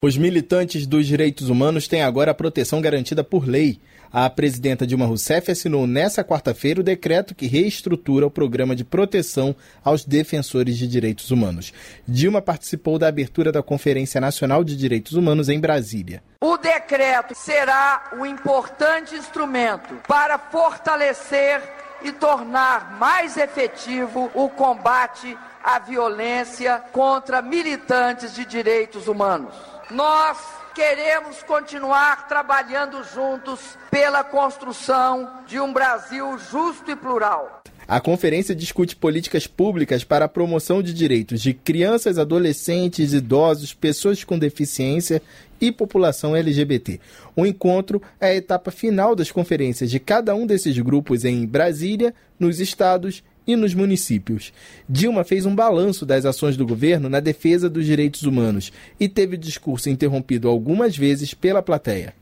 Os militantes dos direitos humanos têm agora a proteção garantida por lei. A presidenta Dilma Rousseff assinou nesta quarta-feira o decreto que reestrutura o programa de proteção aos defensores de direitos humanos. Dilma participou da abertura da Conferência Nacional de Direitos Humanos em Brasília. O decreto será um importante instrumento para fortalecer e tornar mais efetivo o combate à violência contra militantes de direitos humanos. Nós queremos continuar trabalhando juntos pela construção de um Brasil justo e plural. A conferência discute políticas públicas para a promoção de direitos de crianças, adolescentes, idosos, pessoas com deficiência e população LGBT. O encontro é a etapa final das conferências de cada um desses grupos em Brasília, nos estados e nos municípios. Dilma fez um balanço das ações do governo na defesa dos direitos humanos e teve o discurso interrompido algumas vezes pela plateia.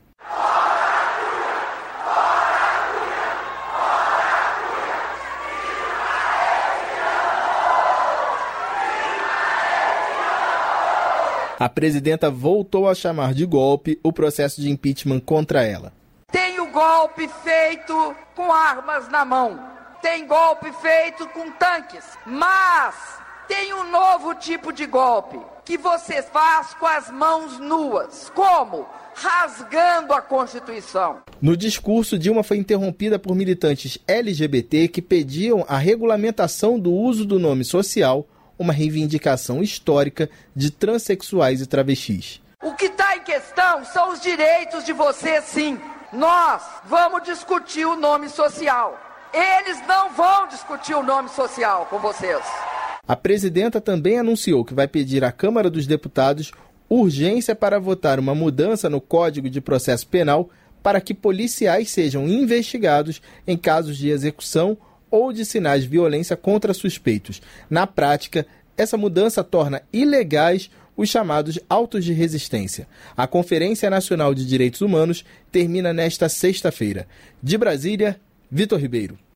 A presidenta voltou a chamar de golpe o processo de impeachment contra ela. Tem o golpe feito com armas na mão. Tem golpe feito com tanques, mas tem um novo tipo de golpe que você faz com as mãos nuas. Como? Rasgando a Constituição. No discurso, Dilma foi interrompida por militantes LGBT que pediam a regulamentação do uso do nome social, uma reivindicação histórica de transexuais e travestis. O que está em questão são os direitos de vocês, sim. Nós vamos discutir o nome social. Eles não vão discutir o nome social com vocês. A presidenta também anunciou que vai pedir à Câmara dos Deputados urgência para votar uma mudança no Código de Processo Penal para que policiais sejam investigados em casos de execução ou de sinais de violência contra suspeitos. Na prática, essa mudança torna ilegais os chamados autos de resistência. A Conferência Nacional de Direitos Humanos termina nesta sexta-feira. De Brasília, Vitor Ribeiro.